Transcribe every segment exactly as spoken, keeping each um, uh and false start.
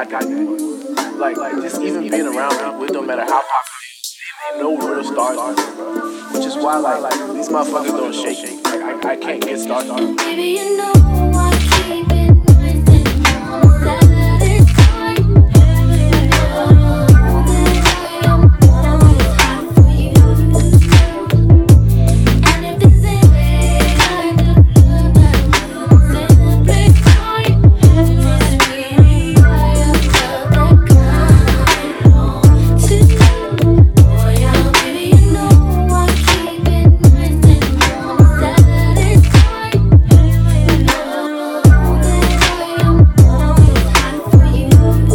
got that. Like, like just even being around people, it don't matter how popular it is, they know real stars out there, bro. Which is why, like, like these motherfuckers don't shake. Like, I, I can't get started. Baby, you know I keep it nice and warm. That it's time. You know that I am always hot for you. And if there's any kind of love that will simply fine, trust me, I have felt that kind on too. Boy, yeah, baby, you know I keep it nice and warm. That it's time. You know that I am always hot for you.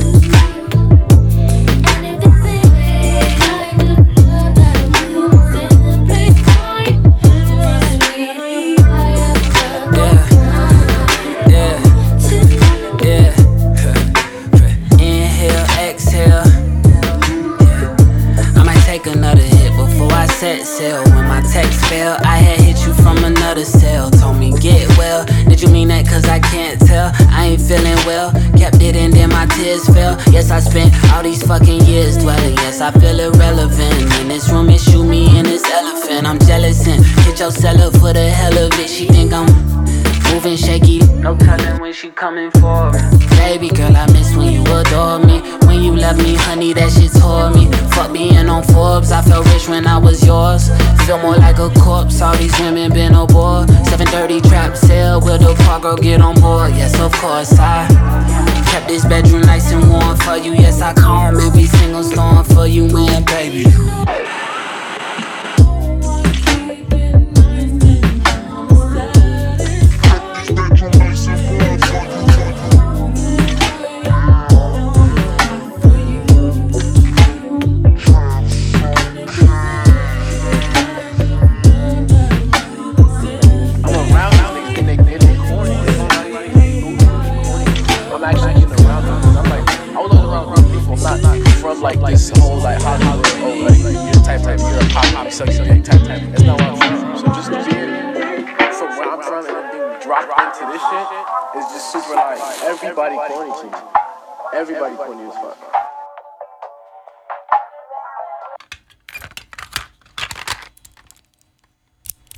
And if there's any kind of love that will simply fine, trust me, I have felt that kind Yeah, too. yeah. Inhale, exhale. Yeah. I might take another hit before I set sail. When my text failed, I had hit you from another cell. Told me get well. Did you mean that? Cause I can't tell. I ain't feeling well. Kept it and then my tears fell. Yes, I spent all these fucking years dwelling. Yes, I feel irrelevant. In this room, it shoot me in this elephant. I'm jealous and hit your seller for the hell of it. She think I'm moving shaky. No telling when she coming for me. Baby girl, I miss when you adore me. When you left me, honey, that shit tore me. Fuck being on Forbes, I felt rich when I was yours. Feel more like a corpse, all these women been aboard. seven thirty trap sale, will the park girl get on board? Yes, of course, I kept this bedroom nice and warm for you. Yes, I calm every single storm for you, man, baby. Like this whole like Hollywood, oh like, like you're type type, you're a pop pop sucks type type. That's not where I'm from. So just being from where I'm from and then being dropped into this shit is just super like everybody corny to me. Everybody corny as fuck.